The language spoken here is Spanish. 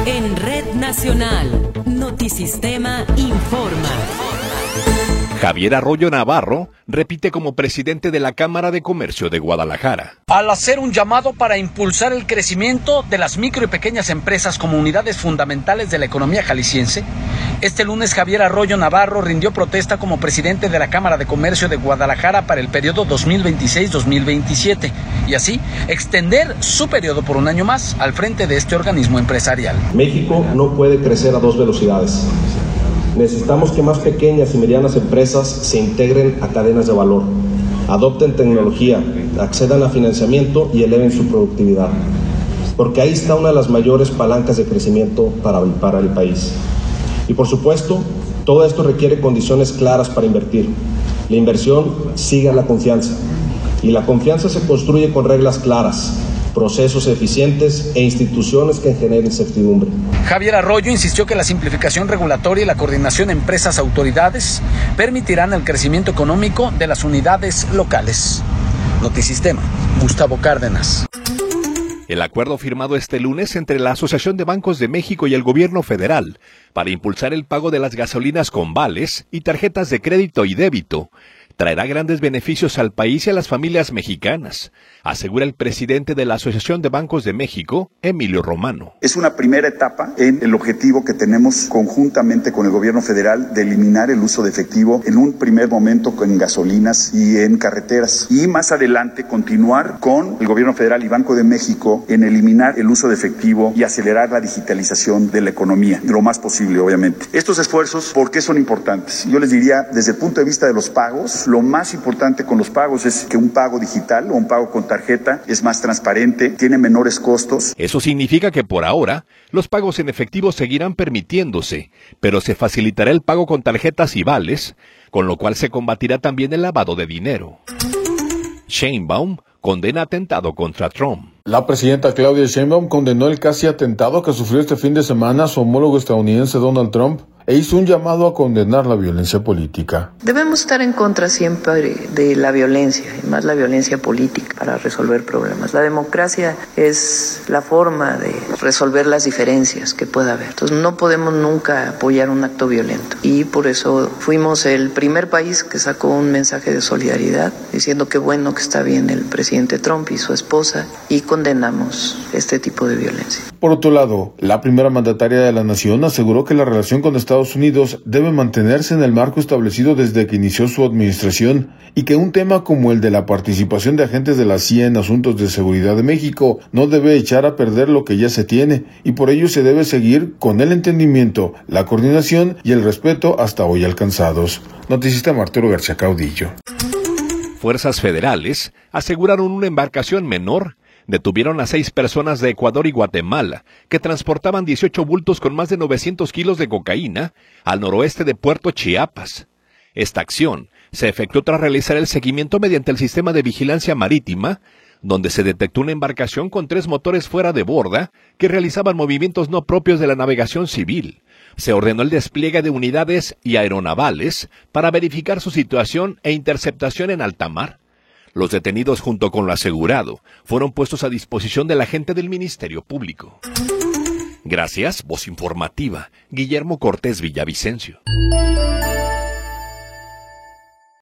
En Red Nacional, Notisistema informa. Javier Arroyo Navarro repite como presidente de la Cámara de Comercio de Guadalajara. Al hacer un llamado para impulsar el crecimiento de las micro y pequeñas empresas como unidades fundamentales de la economía jalisciense, este lunes Javier Arroyo Navarro rindió protesta como presidente de la Cámara de Comercio de Guadalajara para el periodo 2026-2027 y así extender su periodo por un año más al frente de este organismo empresarial. México no puede crecer a dos velocidades. Necesitamos que más pequeñas y medianas empresas se integren a cadenas de valor, adopten tecnología, accedan a financiamiento y eleven su productividad. Porque ahí está una de las mayores palancas de crecimiento para el país. Y por supuesto, todo esto requiere condiciones claras para invertir. La inversión sigue a la confianza. Y la confianza se construye con reglas claras, procesos eficientes e instituciones que generen certidumbre. Javier Arroyo insistió que la simplificación regulatoria y la coordinación empresas-autoridades permitirán el crecimiento económico de las unidades locales. Notisistema, Gustavo Cárdenas. El acuerdo firmado este lunes entre la Asociación de Bancos de México y el Gobierno Federal para impulsar el pago de las gasolinas con vales y tarjetas de crédito y débito traerá grandes beneficios al país y a las familias mexicanas, asegura el presidente de la Asociación de Bancos de México, Emilio Romano. Es una primera etapa en el objetivo que tenemos conjuntamente con el gobierno federal de eliminar el uso de efectivo en un primer momento en gasolinas y en carreteras. Y más adelante continuar con el gobierno federal y Banco de México en eliminar el uso de efectivo y acelerar la digitalización de la economía, lo más posible, obviamente. Estos esfuerzos, ¿por qué son importantes? Yo les diría, desde el punto de vista de los pagos, lo más importante con los pagos es que un pago digital o un pago con tarjeta es más transparente, tiene menores costos. Eso significa que por ahora los pagos en efectivo seguirán permitiéndose, pero se facilitará el pago con tarjetas y vales, con lo cual se combatirá también el lavado de dinero. Sheinbaum condena atentado contra Trump. La presidenta Claudia Sheinbaum condenó el casi atentado que sufrió este fin de semana su homólogo estadounidense Donald Trump e hizo un llamado a condenar la violencia política. Debemos estar en contra siempre de la violencia, y más la violencia política, para resolver problemas. La democracia es la forma de resolver las diferencias que pueda haber. Entonces no podemos nunca apoyar un acto violento. Y por eso fuimos el primer país que sacó un mensaje de solidaridad, diciendo que bueno que está bien el presidente Trump y su esposa, y condenamos este tipo de violencia. Por otro lado, la primera mandataria de la nación aseguró que la relación con Estados Unidos debe mantenerse en el marco establecido desde que inició su administración y que un tema como el de la participación de agentes de la CIA en asuntos de seguridad de México no debe echar a perder lo que ya se tiene y por ello se debe seguir con el entendimiento, la coordinación y el respeto hasta hoy alcanzados. Notisistema Arturo García Caudillo. Fuerzas federales aseguraron una embarcación menor. Detuvieron a 6 personas de Ecuador y Guatemala que transportaban 18 bultos con más de 900 kilos de cocaína al noroeste de Puerto Chiapas. Esta acción se efectuó tras realizar el seguimiento mediante el sistema de vigilancia marítima, donde se detectó una embarcación con 3 motores fuera de borda que realizaban movimientos no propios de la navegación civil. Se ordenó el despliegue de unidades y aeronavales para verificar su situación e interceptación en alta mar. Los detenidos junto con lo asegurado fueron puestos a disposición del agente del Ministerio Público. Gracias, Voz Informativa, Guillermo Cortés Villavicencio.